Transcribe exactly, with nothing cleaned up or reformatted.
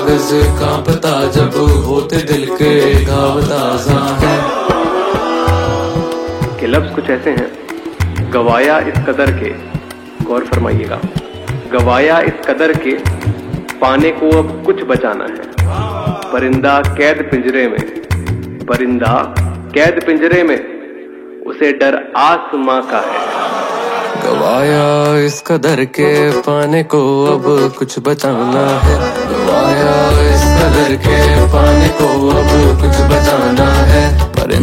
कागज कांपता जब होते दिल के घाव ताजा है। के लफ्ज कुछ ऐसे हैं, गवाया इस कदर के, गौर फरमाइएगा, गवाया इस कदर के पाने को अब कुछ बचाना है। परिंदा कैद पिंजरे में, परिंदा कैद पिंजरे में, उसे डर आसमां का है। गवाया इस कदर के पाने को अब कुछ बचाना है। गवाया इस कदर के पाने को अब कुछ बचाना है।